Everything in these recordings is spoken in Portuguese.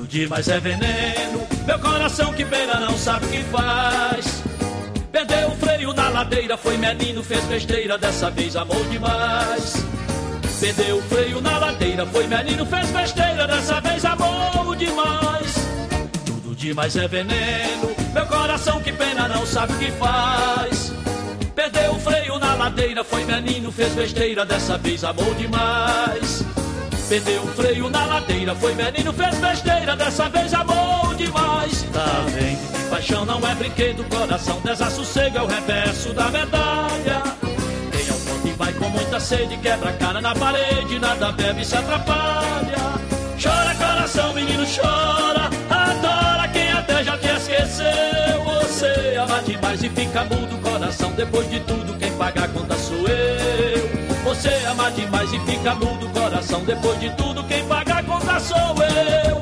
demais é veneno, meu coração que pena não sabe o que faz. Perdeu o freio na ladeira, foi menino, fez besteira, dessa vez amou demais. Perdeu o freio na ladeira, foi menino, fez besteira, dessa vez amou demais. Tudo demais é veneno, meu coração que pena não sabe o que faz. Perdeu o freio na ladeira, foi menino, fez besteira, dessa vez amou demais. Perdeu o freio na ladeira, foi menino, fez besteira, dessa vez amou demais. Tá vendo que paixão não é brinquedo, coração desassossega, é o reverso da medalha. Quem ao ponto e vai com muita sede, quebra a cara na parede, nada bebe e se atrapalha. Chora coração, menino, chora, adora quem até já te esqueceu. Você ama demais e fica mudo, coração, depois de tudo quem paga a conta sou eu. Você ama demais e fica mudo, coração, depois de tudo quem paga a conta sou eu.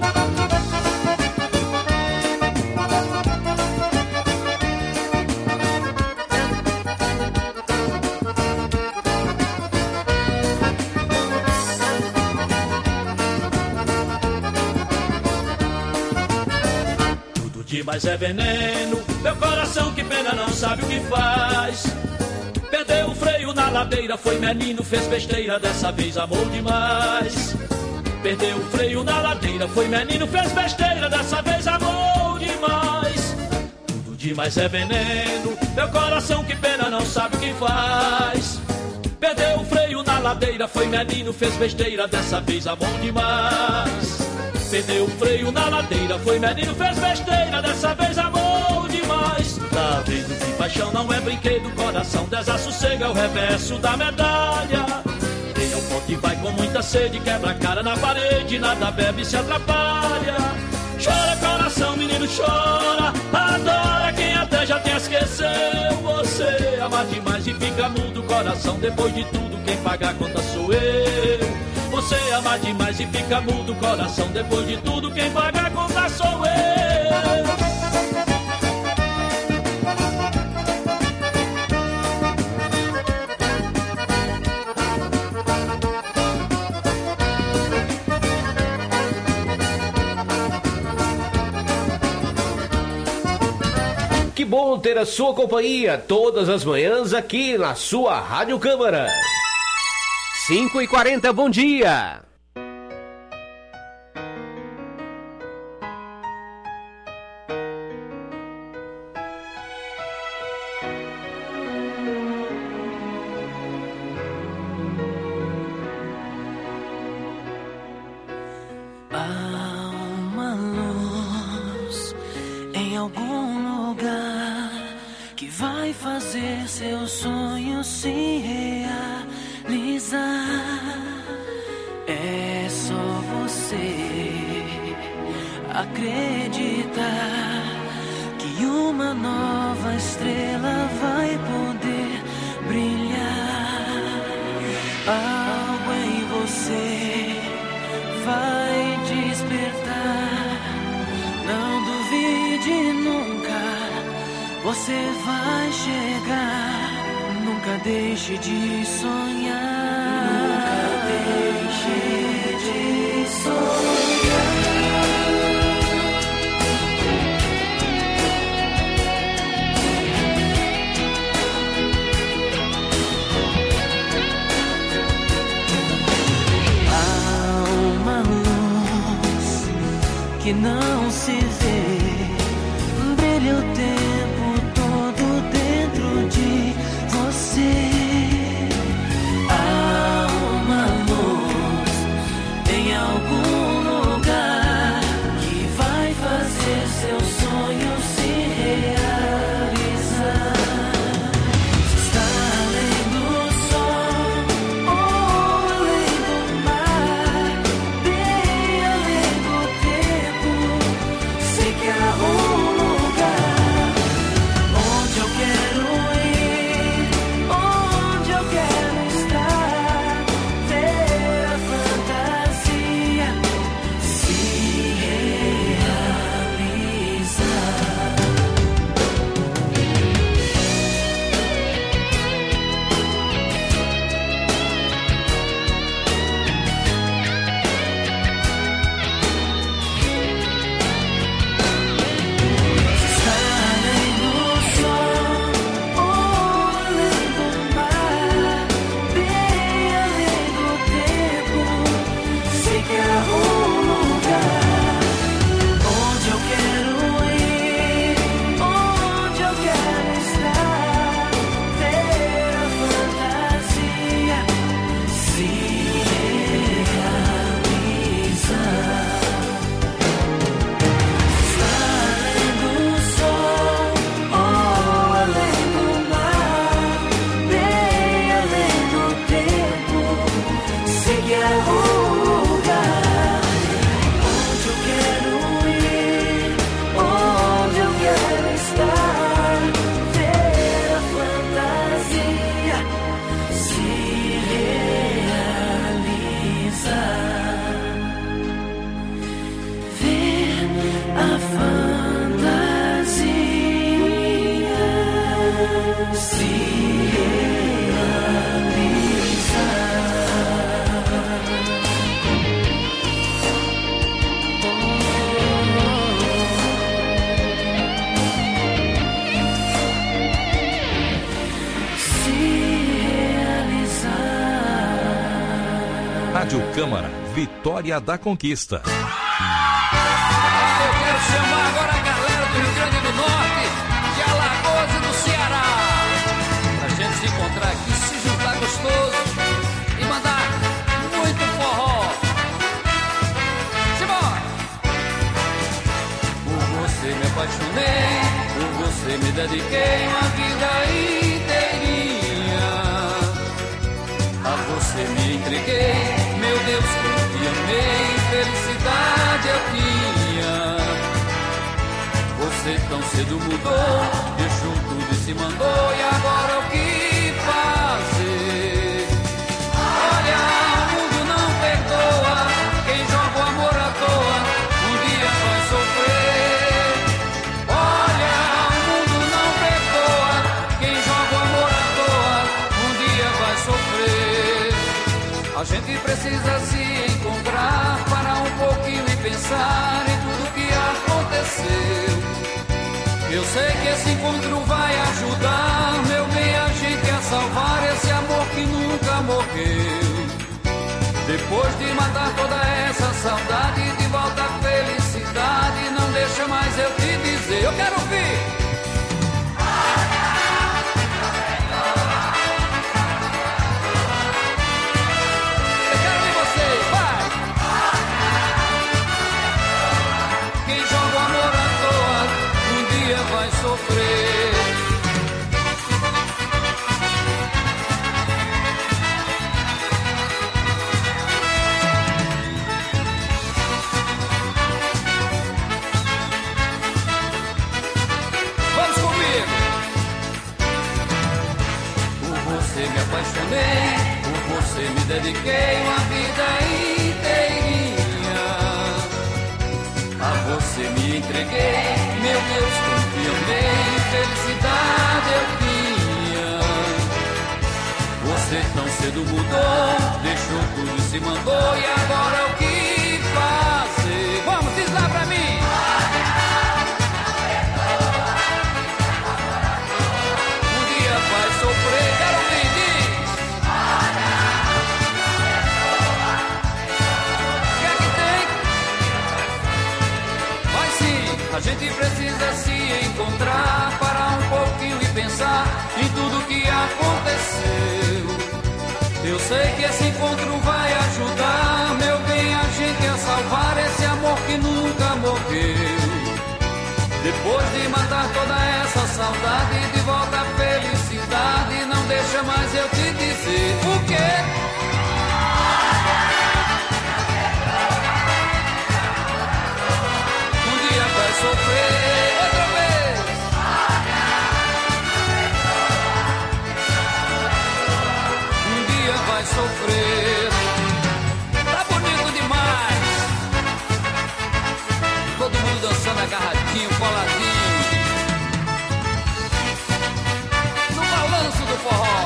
Tudo demais é veneno, meu coração que pena não sabe o que faz. Perdeu o freio na ladeira, foi menino, fez besteira, dessa vez amou demais. Perdeu o freio na ladeira, foi menino, fez besteira, dessa vez amou demais. Tudo demais é veneno, meu coração que pena não sabe o que faz. Perdeu o freio na ladeira, foi menino, fez besteira, dessa vez amou demais. Perdeu o freio na ladeira, foi menino, fez besteira, dessa vez amou demais. Tá vendo que paixão não é brinquedo, coração desassossega, é o reverso da medalha. Quem ao ponto e vai com muita sede, quebra a cara na parede, nada bebe e se atrapalha. Chora coração, menino, chora, adora quem até já te esqueceu. Você ama demais e fica mudo, coração, depois de tudo quem paga a conta sou eu. Você ama demais e fica mudo, coração, depois de tudo quem paga a conta sou eu. Que bom ter a sua companhia todas as manhãs aqui na sua Rádio Câmara. 5h40, bom dia. Há uma luz em algum lugar que vai fazer seus sonhos se realizar. É só você acreditar que uma nova estrela vai poder brilhar. Algo em você vai despertar. Não duvide nunca, você vai chegar. Nunca deixe de sonhar. Nunca deixe de sonhar. Há uma luz que não se vê, brilha o tempo todo dentro de você. Há uma luz em algum lugar que vai fazer seu sonho se realizar. Se está além do sol ou além do mar, bem além do tempo, Rádio Câmara, Vitória da Conquista. Eu quero chamar agora a galera do Rio Grande do Norte, de Alagoas e do Ceará, pra gente se encontrar aqui, se juntar gostoso e mandar muito forró. Simbora! Por você me apaixonei, por você me dediquei uma vida inteirinha. A você me entreguei, meu Deus, como te amei, felicidade eu tinha. Você tão cedo mudou, deixou tudo e se mandou, e agora o que fazer? Olha, o mundo não perdoa, quem joga o amor à toa, um dia vai sofrer. Olha, o mundo não perdoa, quem joga o amor à toa, um dia vai sofrer. A gente precisa se encontrar, parar um pouquinho e pensar em tudo que aconteceu. Eu sei que esse encontro vai ajudar, meu bem, a gente a salvar esse amor que nunca morreu. Depois de matar toda essa saudade, de volta à felicidade, não deixa mais eu te dizer. Eu quero ouvir. Eu quero ouvir vocês, vai. Quem joga o amor à toa, um dia vai sofrer. Vamos comigo. Por você me apaixonei, por você me dediquei uma vida inteirinha. A você me entreguei, meu Deus, como te amei, felicidade eu tinha. Você tão cedo mudou, deixou tudo e se mandou, e agora o que fazer? Vamos, diz lá pra mim. Um dia vai sofrer, quero ouvir, diz. O que é que tem? Vai sim, a gente precisa se encontrar, parar um pouquinho e pensar em tudo que aconteceu. Eu sei que esse encontro vai ajudar, meu bem, a gente a salvar esse amor que nunca morreu. Depois de matar toda essa saudade, de volta à felicidade, não deixa mais eu te dizer o quê? Um dia vai sofrer outra vez. Um dia vai sofrer. Tá bonito demais. Todo mundo dançando agarradinho, coladinho, no balanço do forró.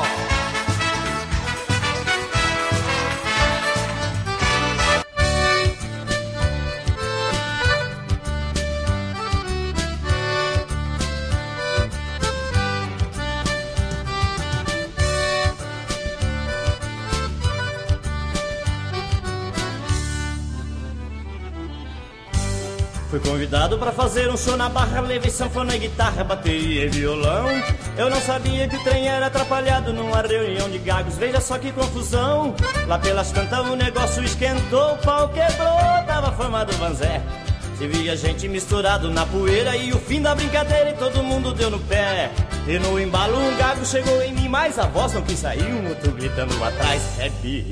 Fui convidado pra fazer um show na Barra, levei sanfona, guitarra, bateria e violão. Eu não sabia que o trem era atrapalhado numa reunião de gagos, veja só que confusão. Lá pelas tantas o negócio esquentou, o pau quebrou, tava formado o vanzé. Se via gente misturado na poeira e o fim da brincadeira e todo mundo deu no pé. E no embalo um gago chegou em mim, mas a voz não quis sair, um outro gritando atrás. É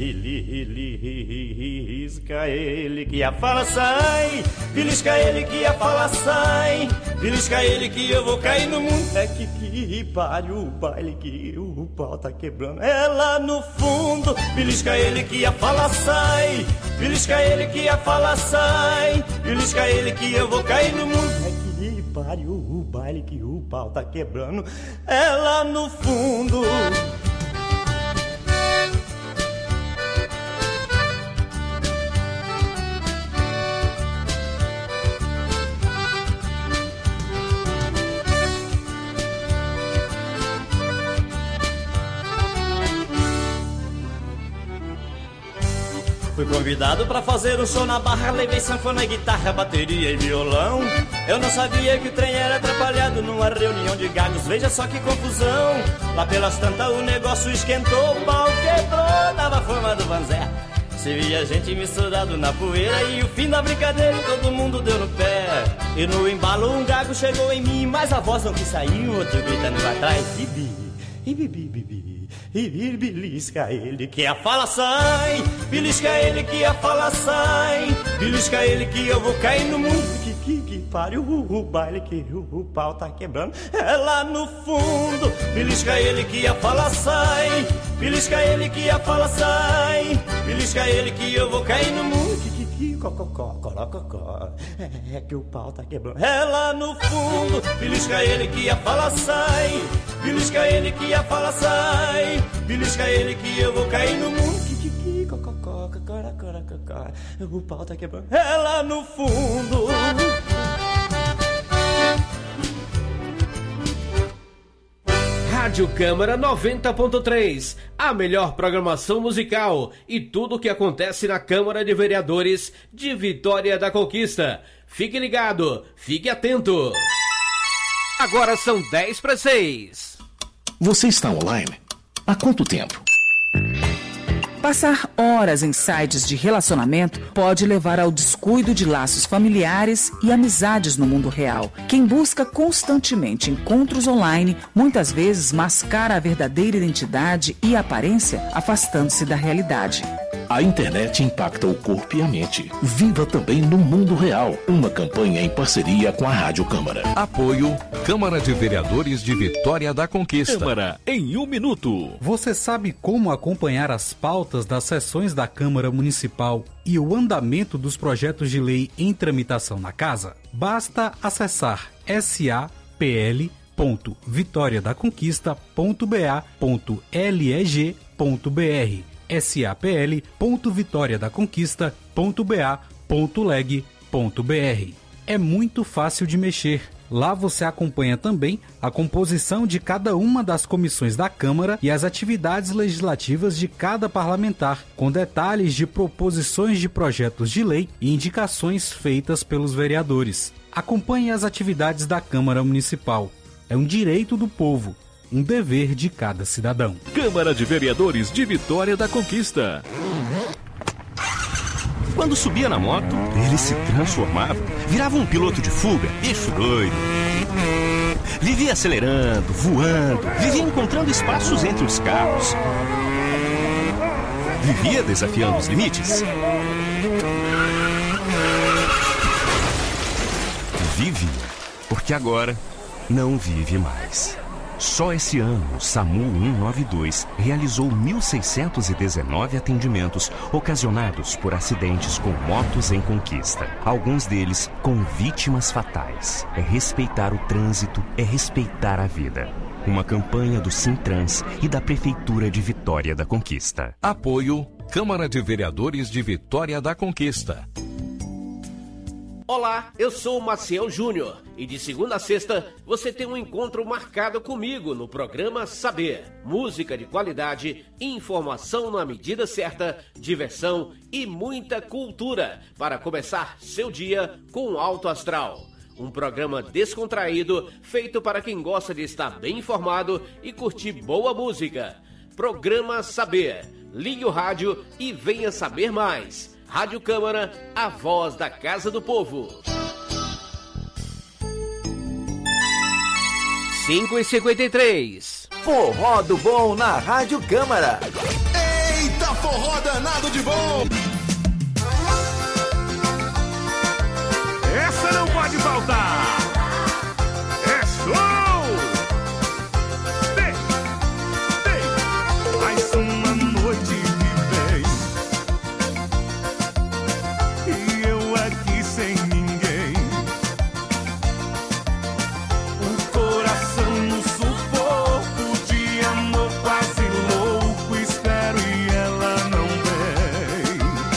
belisca ele que a fala sai, belisca ele que a fala sai, belisca ele que eu vou cair no mundo. É que pare o baile que o pau tá quebrando. É lá no fundo, belisca ele que a fala sai, belisca ele que a fala sai, belisca ele que eu vou cair no mundo. É que pare o baile que o pau tá quebrando. É lá no fundo. Fui convidado pra fazer um show na barra, levei sanfona, guitarra, bateria e violão. Eu não sabia que o trem era atrapalhado numa reunião de gagos, veja só que confusão. Lá pelas tantas o negócio esquentou, o pau quebrou, dava forma do Vanzé. Se via gente misturado na poeira e o fim da brincadeira todo mundo deu no pé. E no embalo um gago chegou em mim, mas a voz não quis sair, o outro gritando lá atrás. Bibi, bibi, bibi, bibi, belisca ele que a fala sai. Belisca ele que a fala sai. Belisca ele que eu vou cair no mundo. Que pariu o baile que o pau tá quebrando. É lá no fundo. Belisca ele que a fala sai. Belisca ele que a fala sai. Belisca ele que eu vou cair no mundo. Cococó, corococó. É que o pau tá quebrando. É lá no fundo. Belisca ele que a fala sai. Belisca ele que a fala sai. Belisca ele que eu vou cair no mundo. Cococó, corococó. O pau tá quebrando. É lá no fundo. Rádio Câmara 90.3, a melhor programação musical e tudo o que acontece na Câmara de Vereadores de Vitória da Conquista. Fique ligado, fique atento. Agora são 10:06. Você está online? Há quanto tempo? Passar horas em sites de relacionamento pode levar ao descuido de laços familiares e amizades no mundo real. Quem busca constantemente encontros online, muitas vezes mascara a verdadeira identidade e aparência, afastando-se da realidade. A internet impacta o corpo e a mente. Viva também no mundo real. Uma campanha em parceria com a Rádio Câmara. Apoio Câmara de Vereadores de Vitória da Conquista. Câmara em 1 minuto. Você sabe como acompanhar as pautas das sessões da Câmara Municipal e o andamento dos projetos de lei em tramitação na casa? Basta acessar sapl.vitoriadaconquista.ba.leg.br sapl.vitoriadaconquista.ba.leg.br. É muito fácil de mexer. Lá você acompanha também a composição de cada uma das comissões da Câmara e as atividades legislativas de cada parlamentar, com detalhes de proposições de projetos de lei e indicações feitas pelos vereadores. Acompanhe as atividades da Câmara Municipal. É um direito do povo, um dever de cada cidadão. Câmara de Vereadores de Vitória da Conquista. Quando subia na moto, ele se transformava, virava um piloto de fuga, bicho doido. Vivia acelerando, voando, vivia encontrando espaços entre os carros. Vivia desafiando os limites. Vive, porque agora não vive mais. Só esse ano, o SAMU 192 realizou 1.619 atendimentos ocasionados por acidentes com motos em conquista. Alguns deles com vítimas fatais. É respeitar o trânsito, é respeitar a vida. Uma campanha do Sintrans e da Prefeitura de Vitória da Conquista. Apoio Câmara de Vereadores de Vitória da Conquista. Olá, eu sou o Maciel Júnior e de segunda a sexta você tem um encontro marcado comigo no programa Saber. Música de qualidade, informação na medida certa, diversão e muita cultura para começar seu dia com alto astral. Um programa descontraído feito para quem gosta de estar bem informado e curtir boa música. Programa Saber. Ligue o rádio e venha saber mais. Rádio Câmara, a voz da Casa do Povo. 5h53. Forró do bom na Rádio Câmara. Eita, forró danado de bom! Essa não pode faltar! É show! Mais uma noite que vem e eu aqui sem ninguém. O coração no sufoco de amor quase louco. Espero e ela não vem.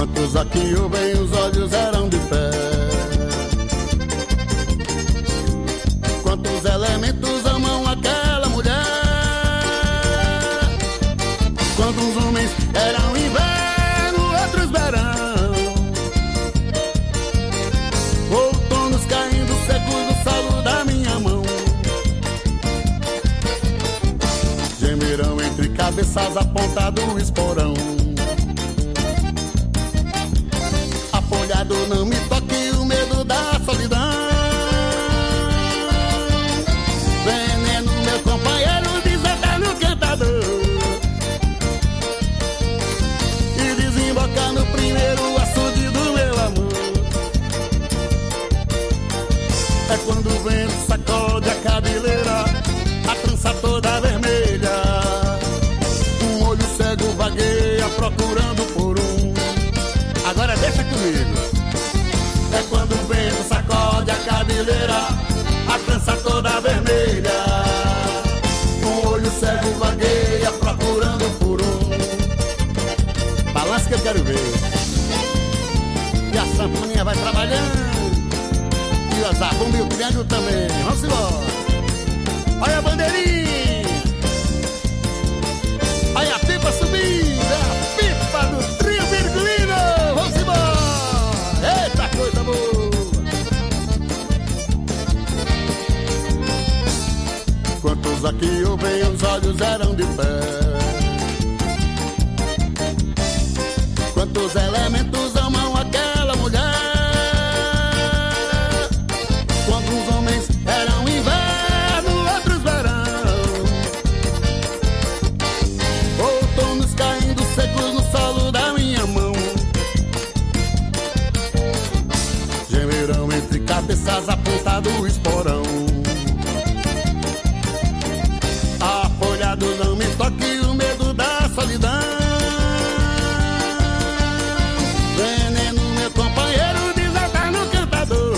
Quantos aqui ouvem, os olhos eram de pé. Quantos elementos amam aquela mulher. Quantos homens eram inverno, outros verão. Outonos caindo secos no solo da minha mão. Gemerão entre cabeças apontadas o esporão. Apolhado não me toque o medo da solidão. Veneno meu companheiro desata no cantador. E desemboca no primeiro açude do meu amor. É quando o vento sacode a cabeleira, a trança toda vermelha. Um olho cego vagueia procurando por um. Agora deixa comigo. É quando o vento sacode a cabeleira, a trança toda vermelha. Um olho cego vagueia procurando por um. Balança que eu quero ver. E a sanfoninha vai trabalhando. E o zabumba e o triângulo também. Vamos embora. Olha a bandeirinha. Olha a pipa subindo. É a pipa do trio virgulino. Vamos embora. Eita coisa boa. Quantos aqui ouvem, os olhos eram de pé. Quantos elementos amam aquela mulher. Quantos homens eram inverno, outros verão. Outonos caindo secos no solo da minha mão. Gemerão entre cabeças apontado o esporão. Apolhado não me toque o medo da solidão. Veneno meu companheiro desata no cantador.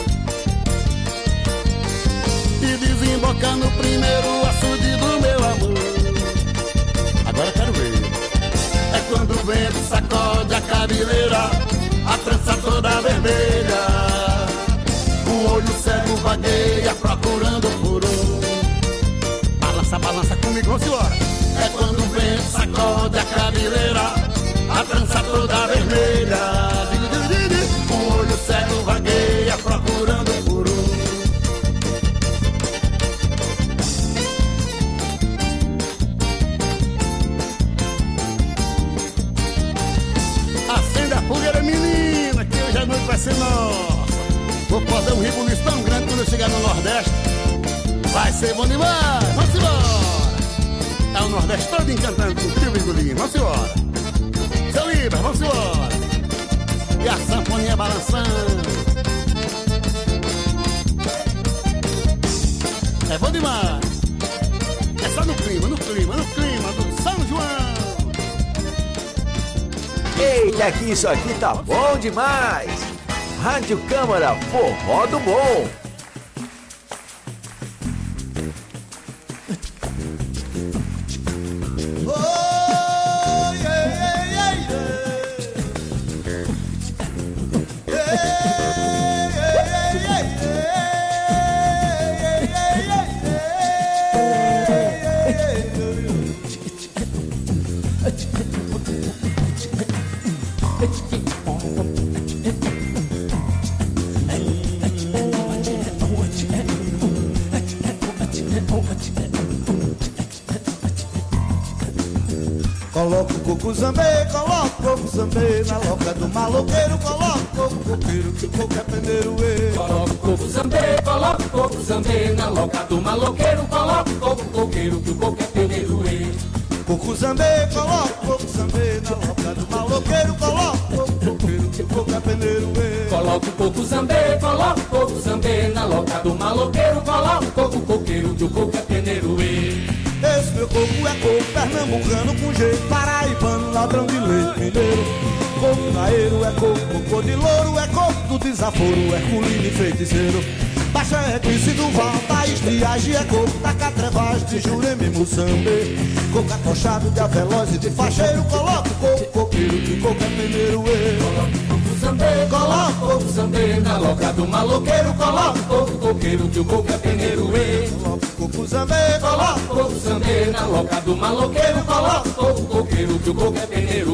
E desemboca no primeiro açude do meu amor. Agora eu quero ver. É quando o vento sacode a cabeleira, a trança toda vermelha. O olho cego vagueia procurando por um. Balança, balança comigo, vamos embora. É quando o vento sacode a cabeleira, a trança toda vermelha. O olho cego vagueia procurando por um. Acende a fogueira, menina, que hoje a noite vai ser nossa. Vou fazer um ribuliço tão grande quando eu chegar no Nordeste. Vai ser bom demais, vamos embora. É o Nordeste todo encantando com o trio virgulino, vamos embora. Seu Libra, vamos embora. E a sanfoninha balançando. É bom demais. É só no clima, no clima, no clima do São João. Eita, que isso aqui tá bom demais! Rádio Câmara, forró do bom! Coloca o coco zambê, coloca o coco zambê na loca do maloqueiro, coloca o coco coqueiro que o coco é penderoeiro. Coloca o coco zambê, coloca o coco zambê na loca do maloqueiro, coloca o coco coqueiro que o coco é penderoeiro. Coco zambê, coloca o coco zambê na loca do maloqueiro, coloca o coco coqueiro que o coco é penderoeiro. Coloca o coco zambê, coloca o coco zambê na loca do maloqueiro, coloca o coco coqueiro que o coco é penderoeiro. Esse meu coco é coco pernambucano com jeito paraibano, ladrão de leite mineiro. Coco naeiro é coco, cocô de louro, é coco do desaforo, herculino e feiticeiro. Baixa é Cris do Val, Thaís de Agi, é coco da Catrevaz, de Jurema e Moçambique. Coco atochado de aveloz e de facheiro, coloca o coco coqueiro que o coco é peneiroeiro. coloca o coco sambê na loca do maloqueiro. Coloca o coco coqueiro que o coco é peneiro, Coloca o coco sambê, coloca o coco sambê na loca do maloqueiro. Coloca o coco coqueiro que o coco é peneiro,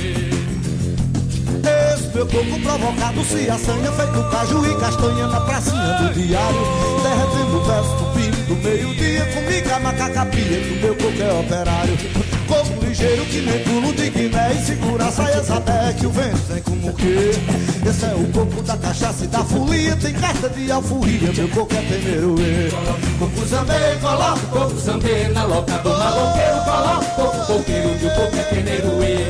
Esse meu coco provocado se assanha, feito caju e castanha na pracinha do diário, derretendo o verso do pino do meio-dia, comigo a macaca pia, que o meu coco é operário. Coco ligeiro que nem pulo de Guiné, e segura a saia até que o vento vem como que. Esse é o coco da cachaça e da folia, tem carta de alforria, meu coco é peneiro. Coco sambê, coloca o coco sambê na loca do maloqueiro. Coloca o coco coqueiro que o coco é peneiro,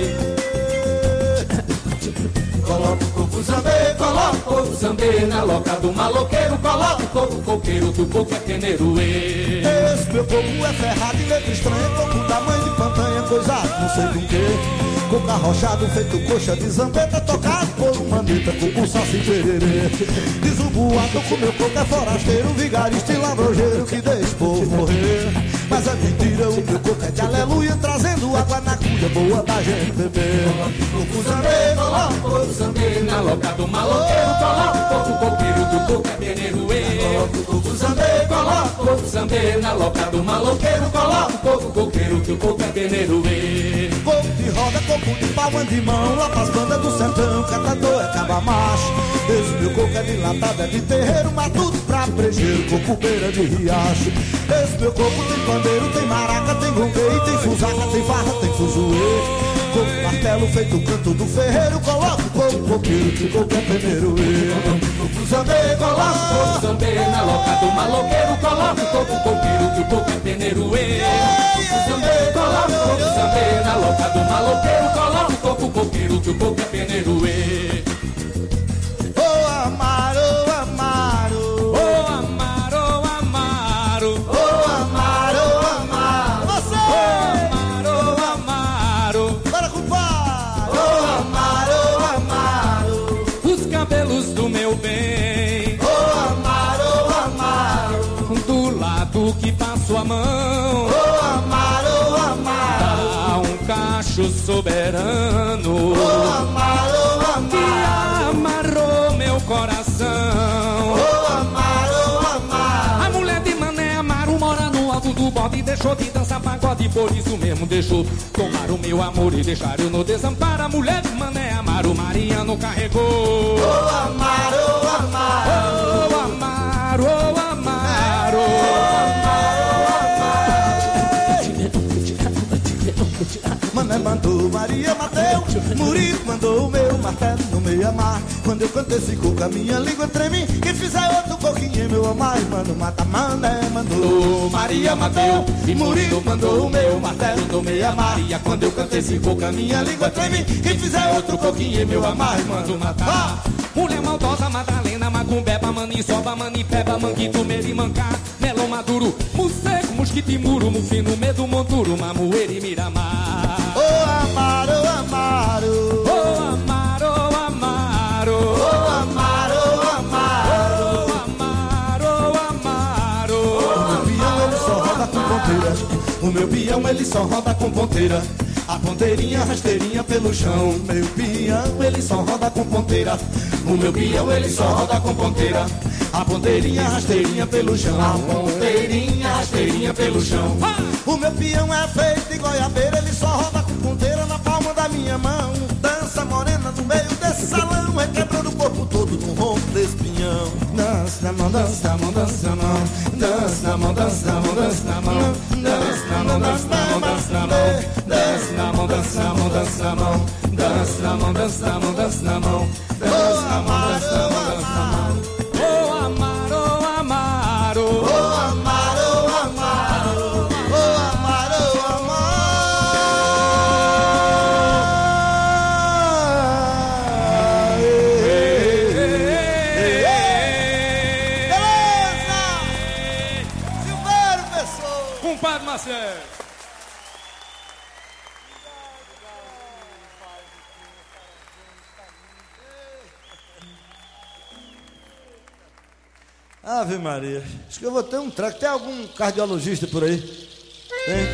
Coloca o coco sambê, coloca o coco sambê na loca do maloqueiro. Coloca o coco coqueiro que o coco é peneiro, Esse meu coco é ferrado e letra estranha, coco da mãe de pantanha, coisa não sei com que. Coco arrochado feito coxa de zambeta, tocado por uma maneta, coco saci pererê. Diz o boato que o meu coco é forasteiro, vigarista e lavrojeiro que deixa o povo morrer. Mas é mentira, o meu coco é de aleluia, trazendo água na cuia boa da gente beber. Coco sambê, coloca o coco sambê na loca do maloqueiro. Coloca o coco coqueiro que o coco é peneiro, Coloca o coco sambê, coloca o coco sambê na loca do maloqueiro. Coloca o coco coqueiro que o coco é peneiro, Coco de roda, coco de pau, de mão, lá pras bandas do sertão, catador é caba macho. Esse meu coco é de latado, é de terreiro, mas tudo pra brejeiro, coco beira de riacho. Esse meu coco tem pandeiro, tem maraca, tem gonguei, tem fusaca, tem farra, tem fuzuê. Coco martelo feito canto do ferreiro, coloca o coco coqueiro que o coco é peneiro. Coco sambê, coloca o coco sambê na loca do maloqueiro. Coloca o coco coqueiro que o coco é peneiro, Coco sambê, coloca o coco sambê na loca do maloqueiro. Coloca o coco coqueiro que o coco é peneiro, Oh Amaro, Amaro, oh Amaro, Amaro, oh Amaro, Amaro, você, oh Amaro, bora compadre, oh Amaro, Amaro, os cabelos do meu bem, oh Amaro, Amaro, do lado que passo a mão, oh Amaro, Amaro, dá um cacho soberano, oh Amaro, Amaro, que amarrou meu coração. oh Amaro, Amaro, A mulher de Mané Amaro mora no alto do bode, deixou de dançar pagode, por isso mesmo deixou tomar o meu amor e deixar eu no desamparo. A mulher de Mané Amaro, Mariano carregou. oh Amaro, Amaro, Oh Amaro, oh Amaro, Mané mandou, Maria Mateus, Murico mandou o meu martelo no meio amar. Quando eu canto esse coco, a minha língua treme. Quem fizer outro coquinho, meu amar, mano, mata. Mané mandou, Maria Mateu e Murilo mandou o meu martelo no meio amar. E quando eu canto esse coco, a minha língua treme. Quem fizer outro coquinho, meu amar, mando matar. Mulher maldosa, Madalena, Macumbeba, Maniçoba, Manipeba, Manguito, Merimancá, Melão Maduro, Musseco, Mosquitimuro, Mufino, Medo, Monturo, Mamoeiro e Miramar. oh Amaro, Amaro, Oh Amaro, Amaro, oh Amaro, Amaro, Amaro, Amaro. O meu peão ele só roda com ponteira. A ponteirinha rasteirinha pelo chão. Meu peão ele só roda com ponteira. O meu peão ele só roda com ponteira. A ponteirinha rasteirinha pelo chão. A ponteirinha rasteirinha pelo chão. O meu peão é feito de goiabeira. Ele só roda com ponteira na palma da minha mão. Dança morena no meio desse salão, requebrando o corpo todo no ronco desse pinhão. Dança na mão, dança na mão, dança na mão. Dança na mão, dança na mão, dança na mão. Dança na mão, dança na mão, dança na mão. Dança na mão, dança na mão, dança na mão. Dança na mão, dança na mão, dança na mão. Dança na mão, dança na mão, dança na mão. Oh Amaro, Amaro, oh Amaro, Amaro, oh Amaro, Amaro. Beleza! Silveiro Pessoa. Compadre Marcelo. Ave Maria, acho que eu vou ter um treco. Tem algum cardiologista por aí? Tem?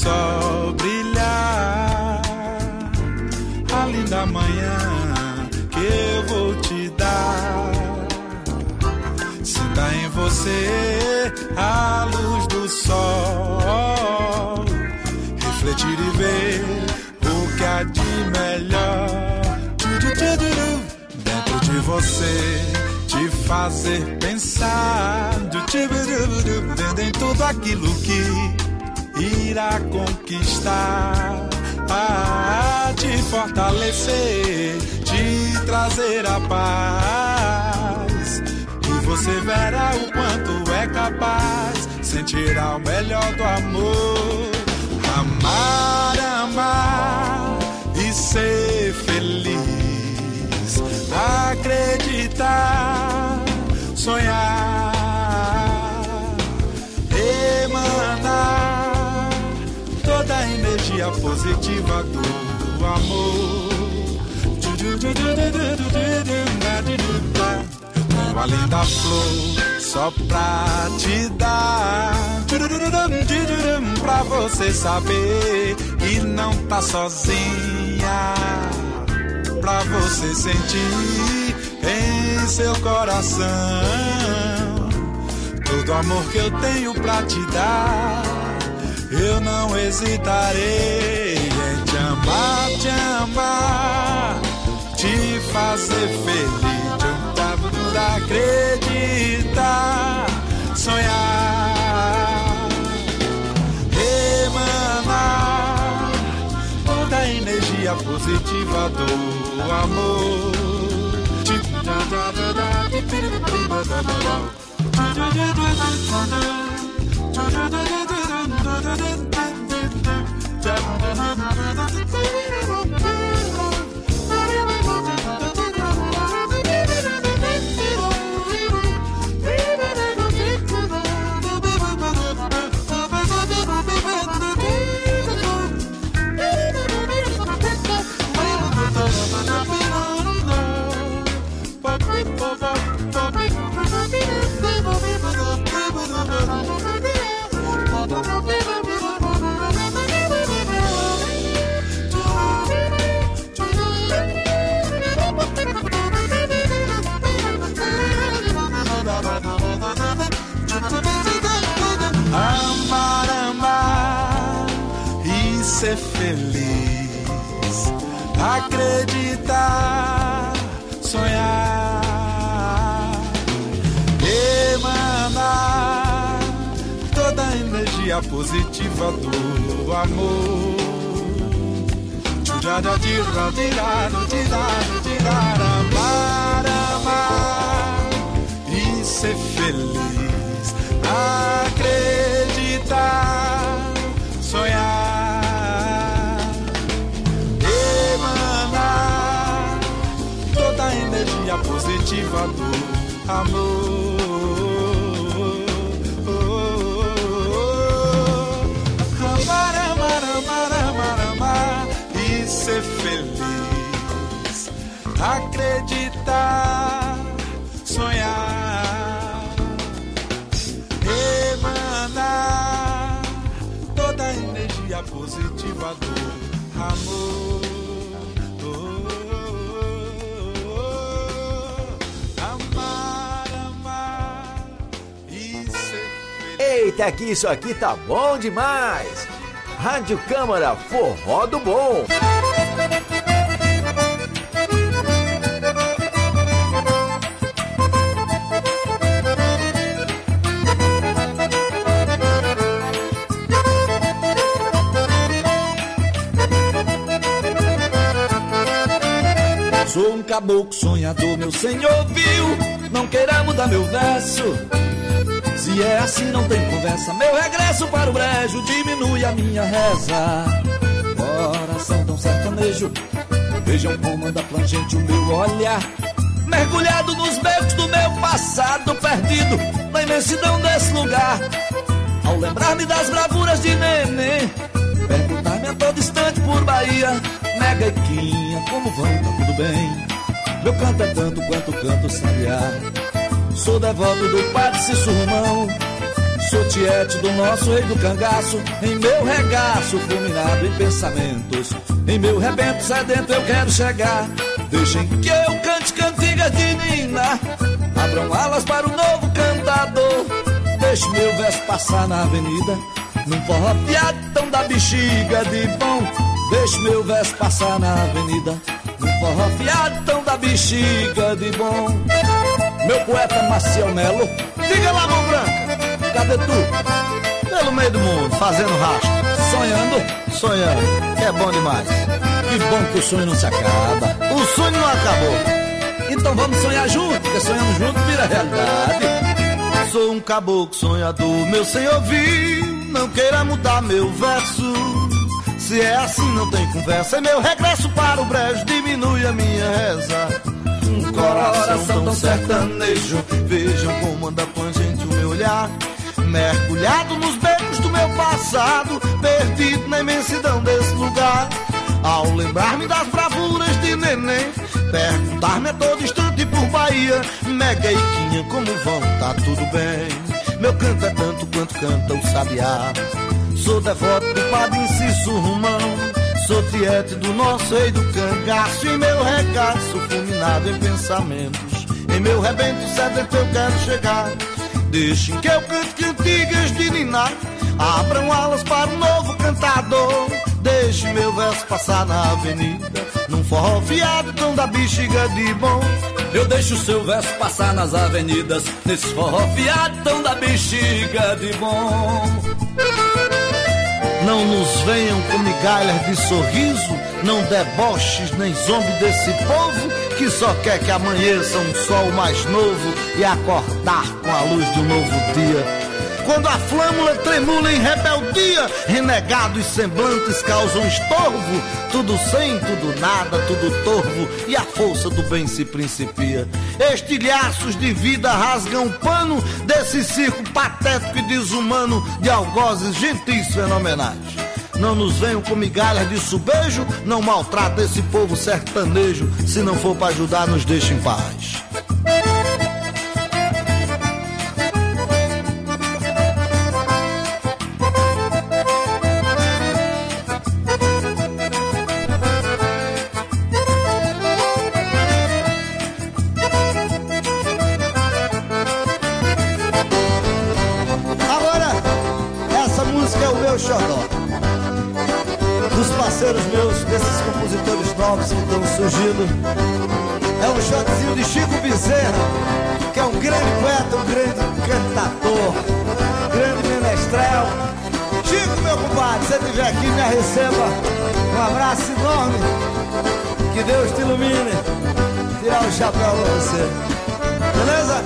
sol brilhar, a linda manhã que eu vou te dar. Sinta em você a luz do sol, refletir e ver o que há de melhor dentro de você, te fazer pensar em tudo aquilo que irá conquistar, te fortalecer, te trazer a paz, e você verá o quanto é capaz, sentirá o melhor do amor. Amar, amar e ser feliz, acreditar, sonhar, emanar toda a energia positiva do amor. Uma linda flor só pra te dar, pra você saber que não tá sozinha, pra você sentir em seu coração todo o amor que eu tenho pra te dar. Eu não hesitarei em te amar, te fazer feliz, acreditar, sonhar, emanar toda a energia positiva do amor. Amar, amar e ser feliz, acreditar, sonhar, emanar toda a energia positiva do amor. Amar, amar e ser feliz, acreditar, sonhar, emanar toda a energia positiva do amor. Amar, amar, amar, amar, amar e ser feliz, acreditar, sonhar, emanar toda a energia positiva do amor. Amar, amar e ser feliz. Eita, que isso aqui tá bom demais! Rádio Câmara, forró do bom! Sou um caboclo sonhador, meu senhor viu, não queira mudar meu verso. Se é assim não tem conversa, meu regresso para o brejo diminui a minha reza. Coração tão sertanejo, vejam como anda plangente o meu olhar, mergulhado nos becos do meu passado perdido, na imensidão desse lugar. Ao lembrar-me das bravuras de neném, perguntar-me a todo instante por Bahia, Mega e Quinha, como vão, tá tudo bem? Meu canto é tanto quanto canto sabiá. Sou devoto do Padre Cício Romão, sou tiete do nosso rei do cangaço, em meu regaço fulminado em pensamentos, em meu rebento sedento eu quero chegar. Deixem que eu cante cantigas de Nina, abram alas para o novo cantador. Deixe meu verso passar na avenida, num forró piadão da bexiga de bom. Deixe meu verso passar na avenida, num forró fiadão da bexiga de bom. Meu poeta Maciel Melo, diga lá, mão branca, cadê tu? Pelo meio do mundo, fazendo rastro. Sonhando? Sonhando, que é bom demais. Que bom que o sonho não se acaba. O sonho não acabou. Então vamos sonhar junto, porque sonhando junto vira realidade. Sou um caboclo sonhador, meu sem ouvir, não queira mudar meu verso. Se é assim não tem conversa, é meu regresso para o brejo, diminui a minha reza. Um coração tão sertanejo, vejam como anda plangente o meu olhar, mergulhado nos becos do meu passado, perdido na imensidão desse lugar. Ao lembrar-me das bravuras de neném, perguntar-me a todo instante por Bahia, Mega e Quinha, como vão? Tá tudo bem? Meu canto é tanto quanto canta o sabiá. Sou devoto do padre Inciso Romão, sou tiete do nosso rei do cangaço, e meu regaço fulminado em pensamentos, em meu rebento sedento eu quero chegar. Deixem que eu cante cantigas de ninar, abram alas para um novo cantador. Deixe meu verso passar na avenida, num forró fiadão da bexiga de bom. Eu deixo o seu verso passar nas avenidas, nesse forró fiadão da bexiga de bom. Não nos venham com migalhas de sorriso, não deboches nem zombe desse povo que só quer que amanheça um sol mais novo e acordar com a luz de um novo dia. Quando a flâmula tremula em rebeldia, renegados semblantes causam estorvo, tudo sem, tudo nada, tudo torvo, e a força do bem se principia. Estilhaços de vida rasgam o pano desse circo patético e desumano de algozes gentis fenomenais. Não nos venham com migalhas de subejo, não maltrata esse povo sertanejo, se não for para ajudar nos deixe em paz. Dos parceiros meus, desses compositores novos que estão surgindo, é um shotzinho de Chico Bezerra, que é um grande poeta, um grande cantador, grande menestrel. Chico, meu compadre, se você estiver aqui, me receba. Um abraço enorme, que Deus te ilumine. Tirar o chapéu pra você, beleza?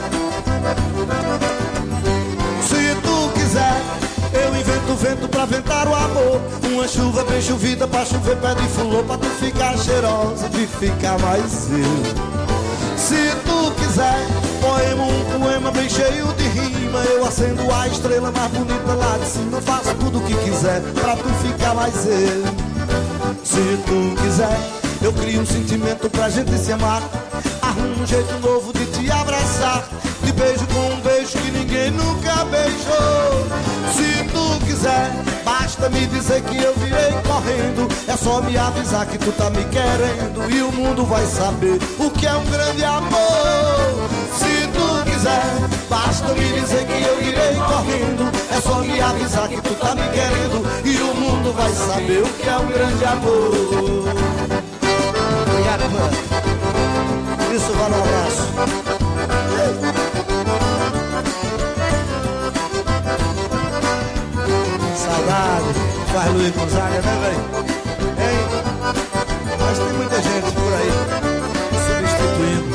Se tu quiser, eu invento o vento pra ventar o amor, uma chuva bem chovida pra chover pé de fulô, pra tu ficar cheirosa e ficar mais eu. Se tu quiser, um poema bem cheio de rima, eu acendo a estrela mais bonita lá de cima, faço tudo o que quiser pra tu ficar mais eu. Se tu quiser, eu crio um sentimento pra gente se amar, arrumo um jeito novo de te abraçar, te beijo com um beijo que ninguém nunca beijou. Se tu quiser, basta me dizer que eu virei correndo, é só me avisar que tu tá me querendo e o mundo vai saber o que é um grande amor. Se tu quiser, basta me dizer que eu virei correndo, é só me avisar que tu tá me querendo e o mundo vai saber o que é um grande amor. Obrigado, mano. Isso, vale um abraço. Saudade, faz Luiz Gonzaga, né, velho? Hein? Mas tem muita gente por aí substituindo.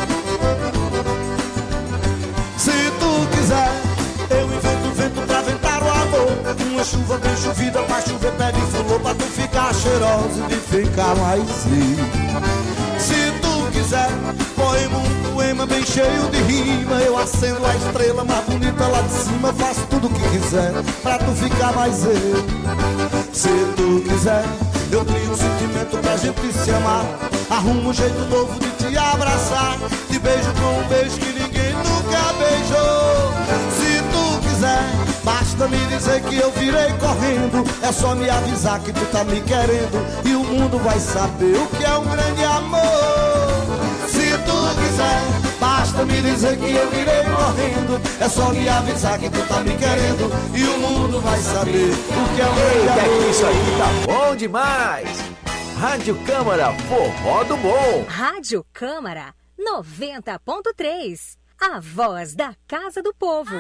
Se tu quiser, eu invento o vento pra ventar o amor, uma chuva bem chovida pra chover pé de fulô, pra tu ficar cheirosa e ficar mais eu. Se tu quiser, um poema bem cheio de rima, eu acendo a estrela mais bonita lá de cima, faço tudo o que quiser pra tu ficar mais eu. Se tu quiser, eu crio um sentimento pra gente se amar, arrumo um jeito novo de te abraçar, te beijo com um beijo que ninguém nunca beijou. Se tu quiser, basta Basta me dizer que eu virei correndo, é só me avisar que tu tá me querendo, e o mundo vai saber o que é um grande amor. Se tu quiser, basta me dizer que eu virei correndo, é só me avisar que tu tá me querendo, e o mundo vai saber o que é um grande amor. Eita, que isso aqui tá bom demais! Rádio Câmara, forró do bom. Rádio Câmara 90.3, a voz da Casa do Povo.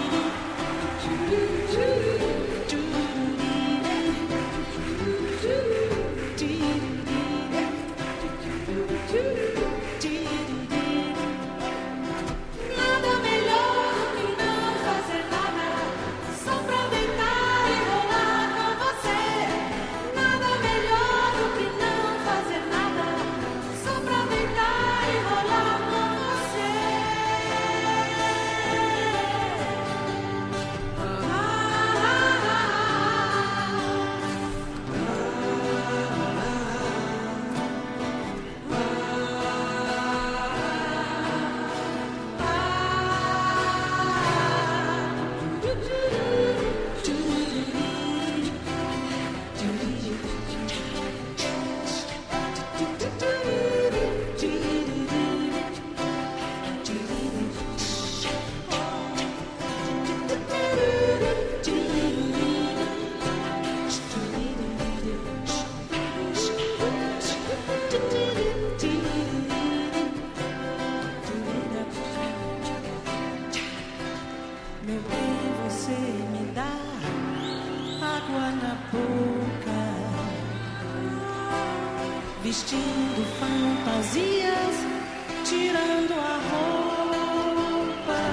Do vestindo fantasias, tirando a roupa,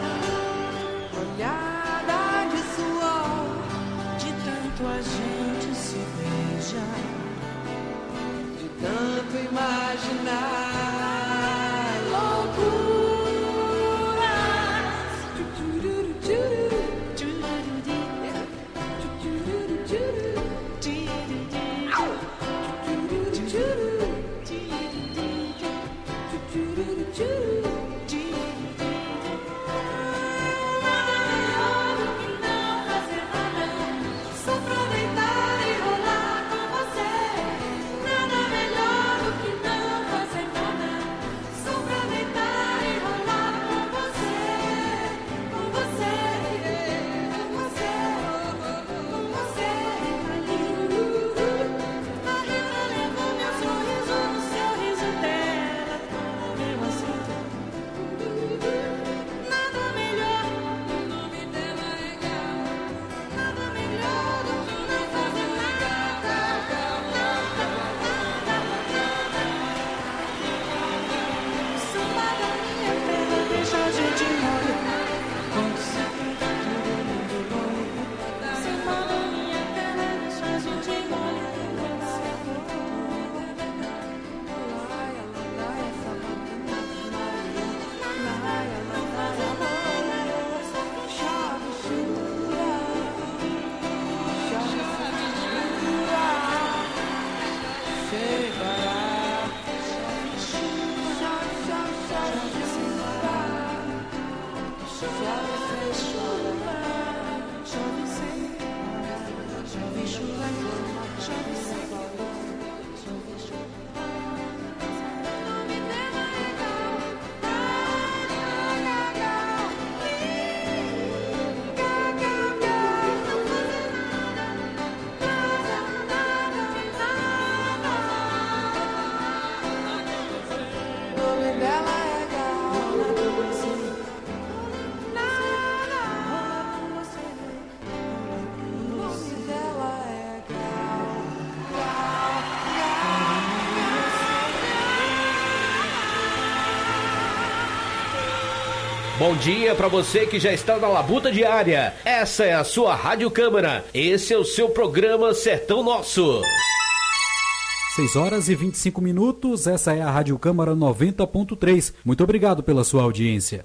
olhada de suor, de tanto a gente se beija, de tanto imaginar loucuras. Bom dia para você que já está na labuta diária. Essa é a sua Rádio Câmara. Esse é o seu programa Sertão Nosso. 6 horas e 25 minutos. Essa é a Rádio Câmara 90.3. Muito obrigado pela sua audiência.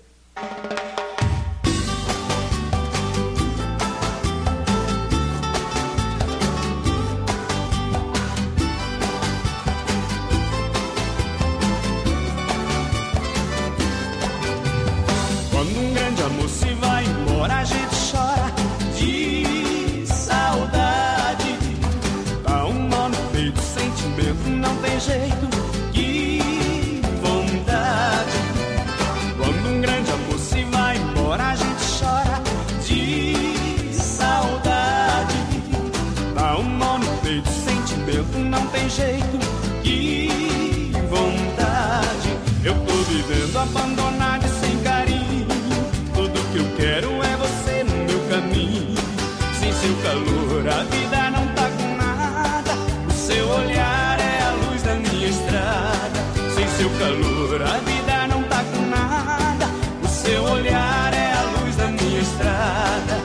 Abandonado e sem carinho, tudo que eu quero é você no meu caminho. Sem seu calor a vida não tá com nada, o seu olhar é a luz da minha estrada. Sem seu calor a vida não tá com nada, o seu olhar é a luz da minha estrada.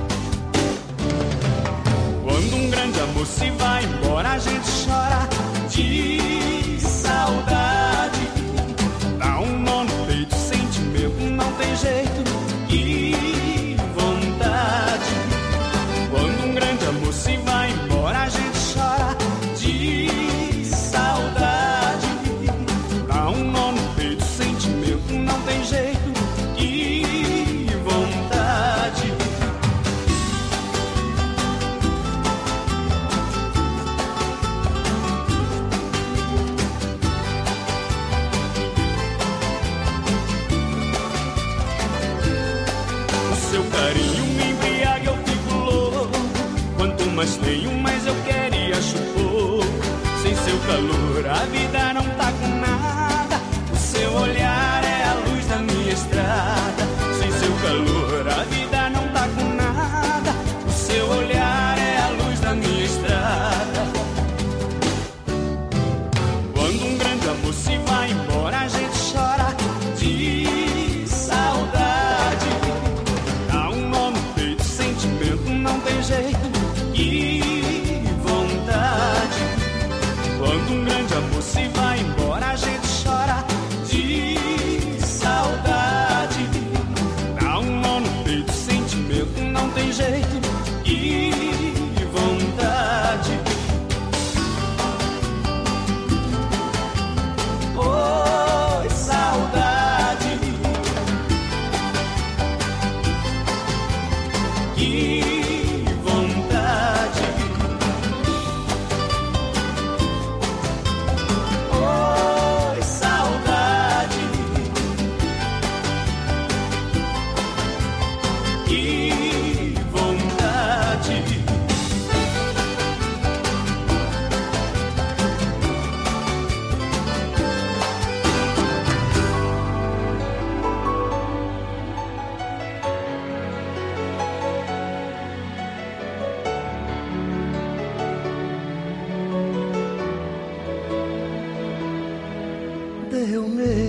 Quando um grande amor se vai embora a gente chora de saudade. Dá um nó no peito, sentimento não tem jeito, que vontade. Quando um grande amor se vai embora a gente chora de saudade. Dá um nó no peito, sentimento não tem jeito, que vontade. Seu carinho me embriaga, eu fico louco. Quanto mais tenho, mais eu quero e acho pouco. Sem seu calor a vida não tá com nada, o seu olhar é a luz da minha estrada. Sem seu calor a vida não tá com nada, o seu olhar é a luz da minha estrada.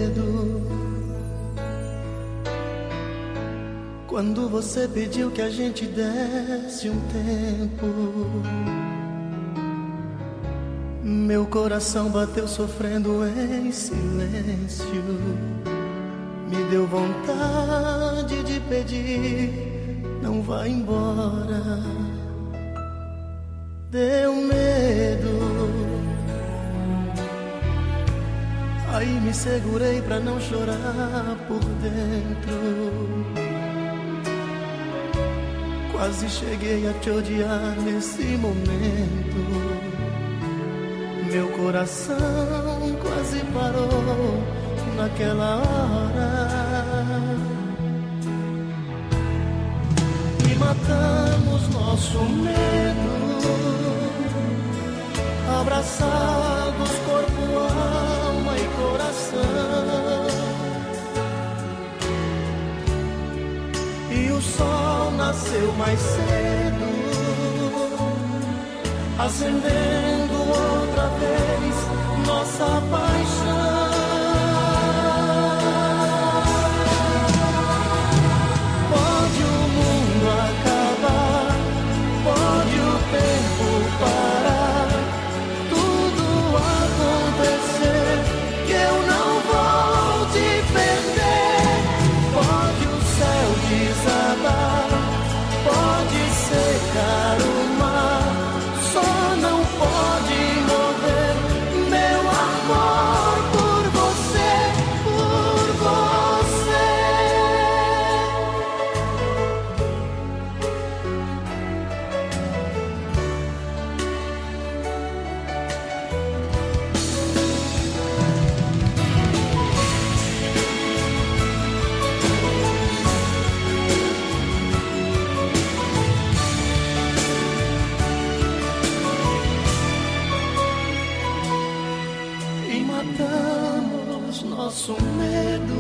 medo. Quando você pediu que a gente desse um tempo, meu coração bateu sofrendo em silêncio. Me deu vontade de pedir, não vá embora. Deu medo. Aí me segurei pra não chorar por dentro. Quase cheguei a te odiar nesse momento. Meu coração quase parou naquela hora. E matamos nosso medo, abraçados corpo, alma e coração. E o sol nasceu mais cedo, acendendo outra vez nossa paixão. Pode o mundo acabar, pode o tempo parar, tudo acontecer, que eu não vou te perder. Pode o céu desabar, pode secar o mar, só não pode morrer meu amor por você, por você. Matamos nosso medo,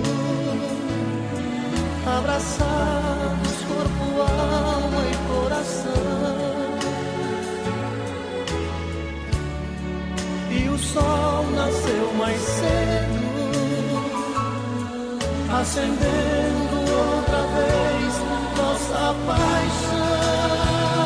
abraçados corpo, alma e coração. E o sol nasceu mais cedo, acendendo outra vez nossa paixão.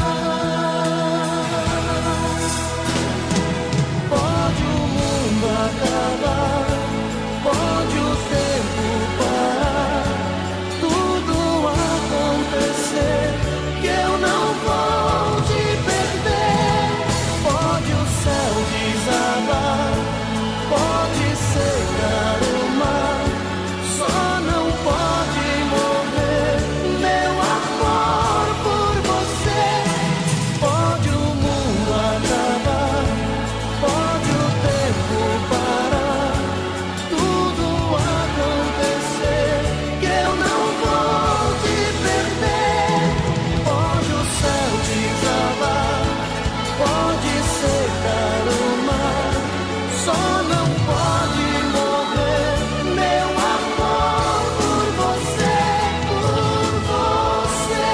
Pode o mundo acabar, pode o tempo parar, tudo acontecer, que eu não vou te perder. Pode o céu desabar, pode secar o mar, só não pode morrer meu amor por você. Pode o mundo acabar, pode o tempo parar, tudo acontecer, que eu não vou te perder. Pode o céu desabar, pode secar o mar, só não pode morrer meu amor por você, por você.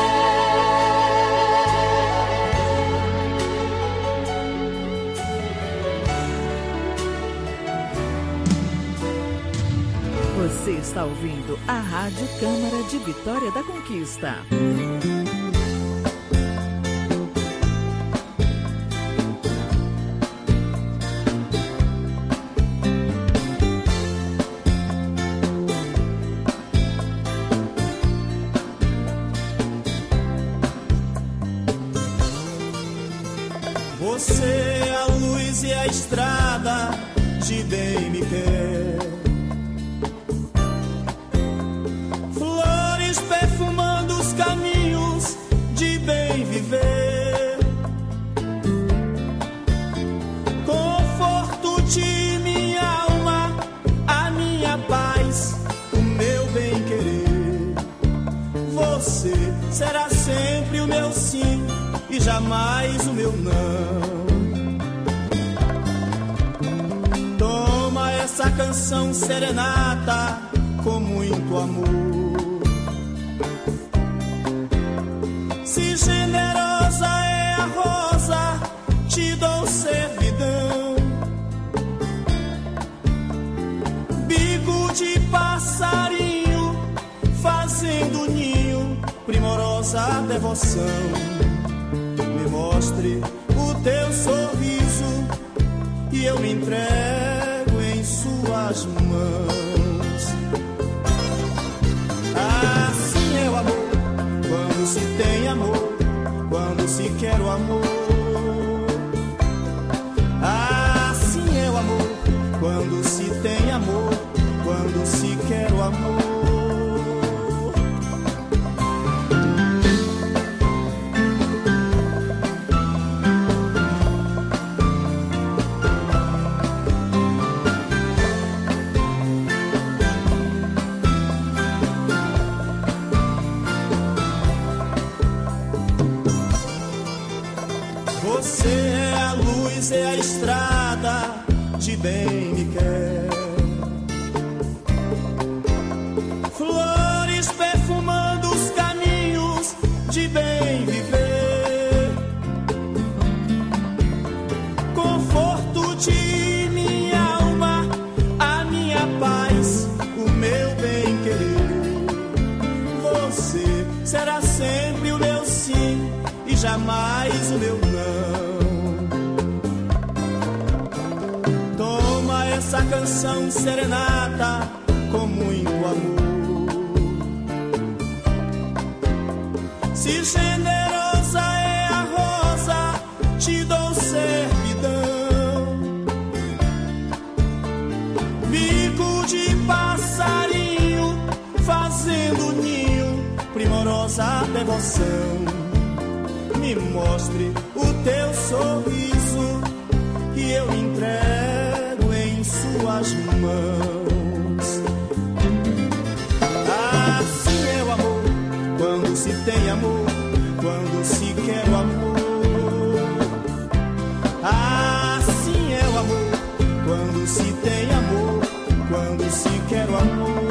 Você está ouvindo a Rádio Câmara de Vitória da Conquista. Você é a luz e a estrada de bem me quer. Flores perfumando os caminhos de bem viver. Conforto de minha alma, a minha paz, o meu bem querer. Você será sempre o meu sim e jamais o meu não. Toma essa canção serenata com muito amor. Se generosa é a rosa, te dou servidão. Bigo de passarinho fazendo ninho, primorosa devoção. Me mostre o teu sorriso e eu me entrego em suas mãos. Assim é o amor, quando se tem amor, quando se quer o amor. Assim é o amor, quando se tem amor, quando se quer o amor. Você é a luz, é a estrada, de bem me quer. Flores perfumando os caminhos, de bem viver. Conforto de minha alma, a minha paz, o meu bem querer. Você será sempre o meu sim e jamais o meu não. Toma essa canção serenata com muito amor. Se generosa é a rosa, te dou servidão. Bico de passarinho fazendo ninho, primorosa devoção. Me mostre o teu sorriso e eu me entrego em suas mãos. Assim é o amor, quando se tem amor, quando se quer o amor. Assim é o amor, quando se tem amor, quando se quer o amor.